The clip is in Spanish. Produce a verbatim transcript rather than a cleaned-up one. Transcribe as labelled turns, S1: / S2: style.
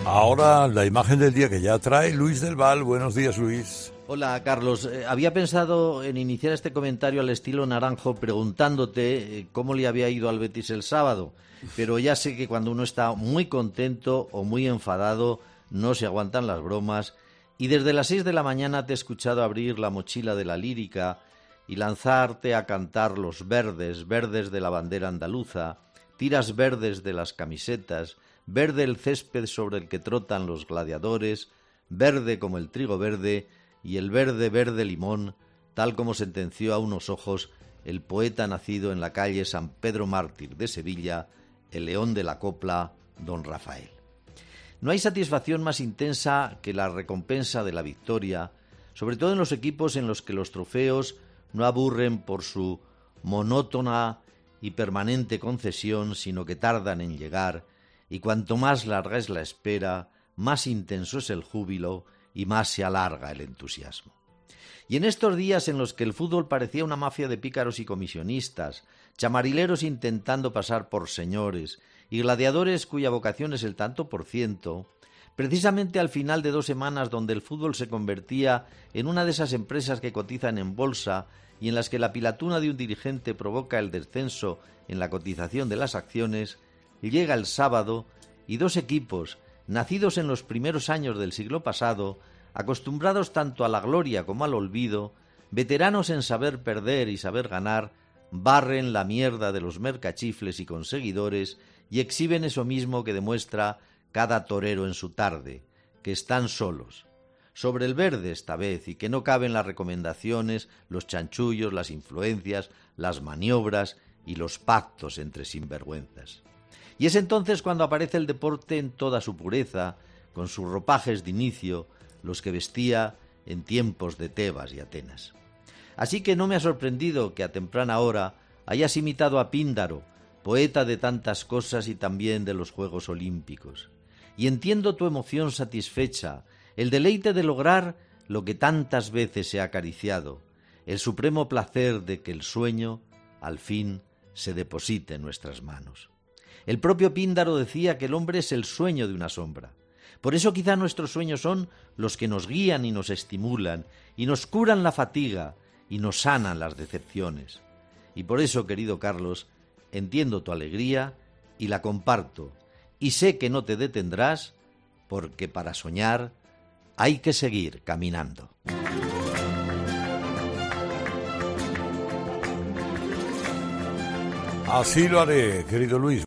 S1: Ahora la imagen del día que ya trae Luis del Val. Buenos días, Luis.
S2: Hola, Carlos. Eh, había pensado en iniciar este comentario al estilo Naranjo preguntándote eh, cómo le había ido al Betis el sábado, pero ya sé que cuando uno está muy contento o muy enfadado no se aguantan las bromas, y desde las seis de la mañana te he escuchado abrir la mochila de la lírica y lanzarte a cantar los verdes, verdes de la bandera andaluza, tiras verdes de las camisetas, verde el césped sobre el que trotan los gladiadores, verde como el trigo verde y el verde verde limón, tal como sentenció a unos ojos el poeta nacido en la calle San Pedro Mártir de Sevilla, el león de la copla, don Rafael. No hay satisfacción más intensa que la recompensa de la victoria, sobre todo en los equipos en los que los trofeos no aburren por su monótona y permanente concesión, sino que tardan en llegar, y cuanto más larga es la espera, más intenso es el júbilo y más se alarga el entusiasmo. Y en estos días en los que el fútbol parecía una mafia de pícaros y comisionistas, chamarileros intentando pasar por señores y gladiadores cuya vocación es el tanto por ciento, precisamente al final de dos semanas donde el fútbol se convertía en una de esas empresas que cotizan en bolsa y en las que la pilatuna de un dirigente provoca el descenso en la cotización de las acciones, llega el sábado y dos equipos, nacidos en los primeros años del siglo pasado, acostumbrados tanto a la gloria como al olvido, veteranos en saber perder y saber ganar, barren la mierda de los mercachifles y conseguidores y exhiben eso mismo que demuestra cada torero en su tarde, que están solos. Sobre el verde esta vez, y que no caben las recomendaciones, los chanchullos, las influencias, las maniobras y los pactos entre sinvergüenzas. Y es entonces cuando aparece el deporte en toda su pureza, con sus ropajes de inicio, los que vestía en tiempos de Tebas y Atenas. Así que no me ha sorprendido que a temprana hora hayas imitado a Píndaro, poeta de tantas cosas y también de los Juegos Olímpicos. Y entiendo tu emoción satisfecha, el deleite de lograr lo que tantas veces se ha acariciado, el supremo placer de que el sueño, al fin, se deposite en nuestras manos. El propio Píndaro decía que el hombre es el sueño de una sombra. Por eso quizá nuestros sueños son los que nos guían y nos estimulan, y nos curan la fatiga, y nos sanan las decepciones. Y por eso, querido Carlos, entiendo tu alegría y la comparto, y sé que no te detendrás, porque para soñar hay que seguir caminando.
S1: Así lo haré, querido Luis.